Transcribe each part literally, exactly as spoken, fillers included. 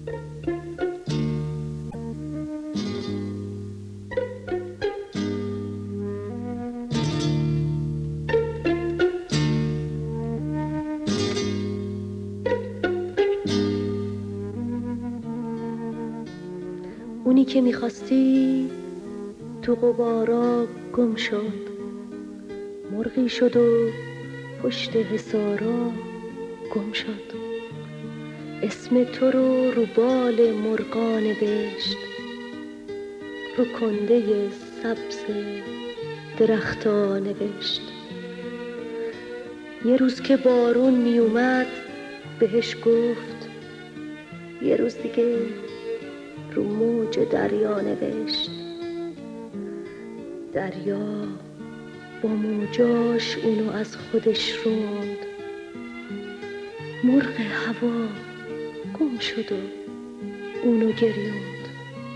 اونی که میخواستی تو غبارا گم شد، مرغی شد و پشت حصارا گم شد. اسم تو رو رو بال مرغا نوشت، رو کنده سبز درختا نوشت. یه روز که بارون می اومد بهش گفت، یه روز دیگه رو موج دریا نوشت. دریا با موجاش اونو از خودش روند، مرغ هوا گم شد و اونو گریوند.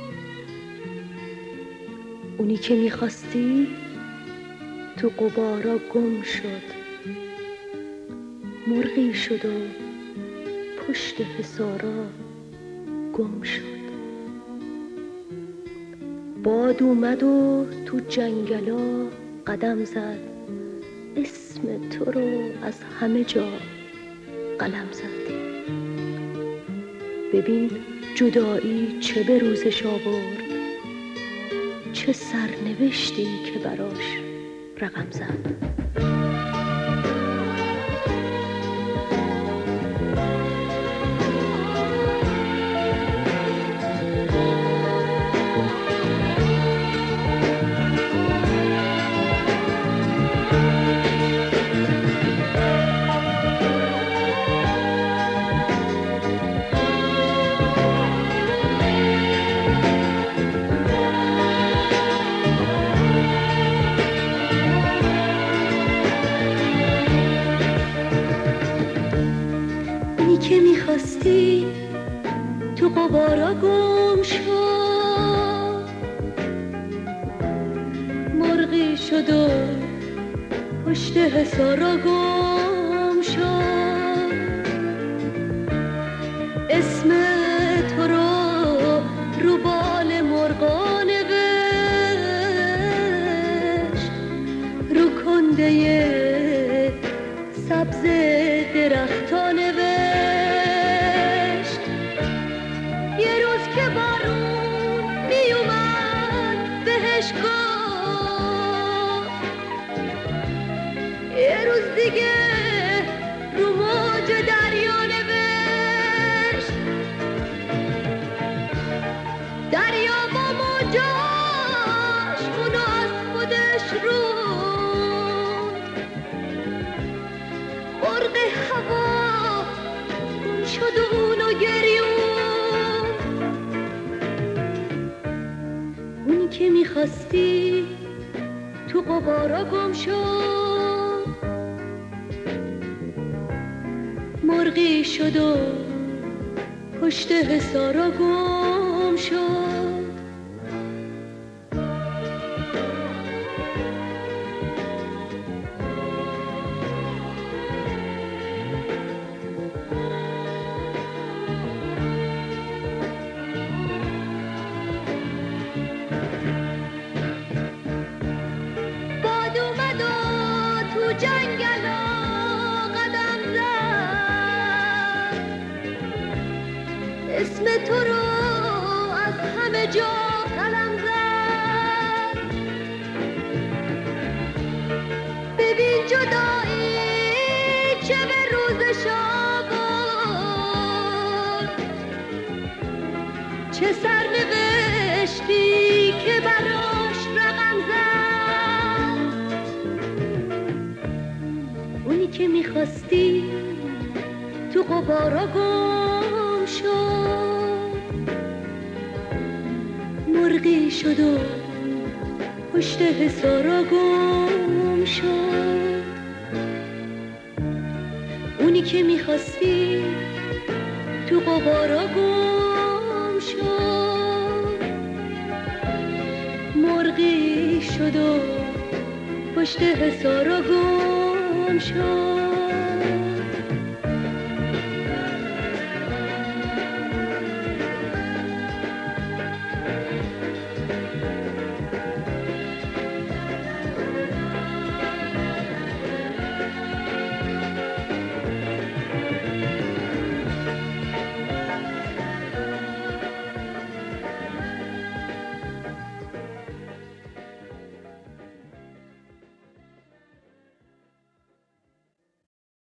اونی که میخواستی تو غبارا گم شد، مرغی شد و پشت حصارا گم شد. باد اومد و تو جنگلا قدم زد، اسم تو رو از همه جا قلم زد. ببین جدایی چه به روزش آورد، چه سرنوشتی که براش رقم زد. که میخواستی تو غبارا گم شد، مرغی شد و پشت حصارا گم شد. اسم تو رو رو بال مرغا نوشت، رو کنده سبز درختا نوشت. یه روز دیگه رو موج دریا نوشت. دریا با موجاش اونو از خودش روند، مرغ هوا گم شد و اونو گریوند. اونی که میخواستی تو غبارا گم شد، مرغی شد و پشت حصارا گم شد. باد اومد و تو جنگلا قدم زد، اسم تو رو از همه جا قلم زد. ببین جدایی چه به روزش آورد، چه سرنوشتی که براش رقم زد. اونی که میخواستی تو غبارا گم شد، مرغی شد و پشت حصارا گم شد. اونی که میخواستی تو غبارا گم شد، مرغی شد و پشت حصارا گم شد.